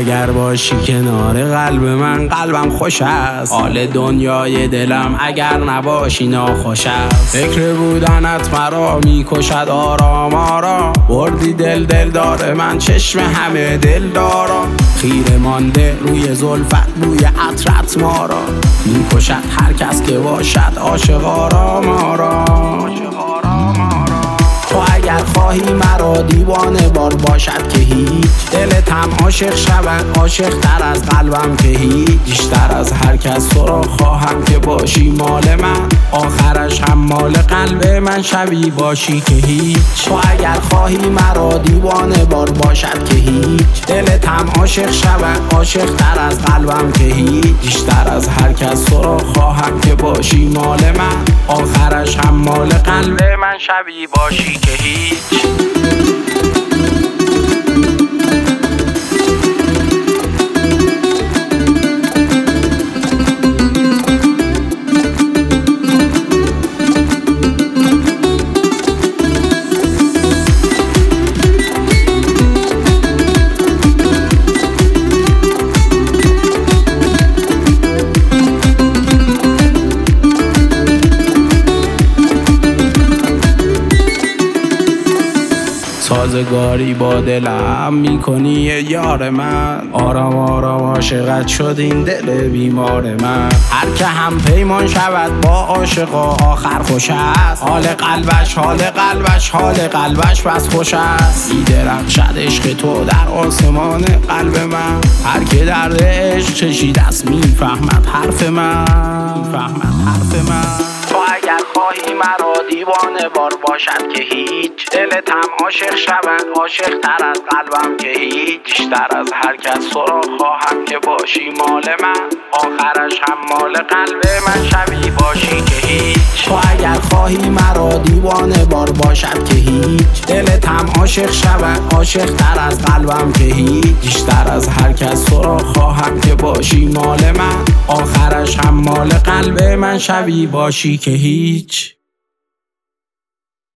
اگر باشی کنار قلب من قلبم خوش است. حال دنیای دلم اگر نباشی ناخوش است. فکر بودنت مرا میکشد آرام آرام. بردی دل داره من چشم همه دل دارم. خیره مانده روی زلفت بوی عطرت ما را میکشد هر کس که باشد عاشق آرام آرام. تو اگر خواهی مرا دیوانه بار باشد که هیچ. دلت هم عاشق شود عاشق تر از قلبم که هیچ. بیشتر از هر کس تو را خواهم که باشی مال من. آخرش هم مال قلب من شوی باشی که هیچ. تو اگر خواهی مرا دیوانه بار باشد که هیچ. دلت هم عاشق شود عاشق تر از قلبم که هیچ. بیشتر از هر کس تو را خواهم که باشی مال من. آخرش هم مال قلب من شوی باشی که هیچ. سازگاری با دلم میکنی یار من. آرام آرام عاشقت شد این دل بیمار من. هر که هم پیمان شود با عاشقا آخر خوش است. حال قلبش بس خوش است. میدرخشد عشق تو در آسمان قلب من. هر که درد عشق چشیده است میفهمد حرف من. تو اگر خواهی مرا دیوانه بار باشد که هیچ. دلت هم عاشق شود عاشق تر از قلبم که هیچ. بیشتر از هر کس تو را خواهم که باشی مال من. آخرش هم مال قلب من شوی باشی که هیچ. تو اگر خواهی مرا دیوانه بار باشد که هیچ. دلت هم عاشق شود عاشق تر از قلبم که هیچ. بیشتر از هر کس تو را خواهم که باشی مال من. آخرش هم مال قلب من شوی باشی که هیچ.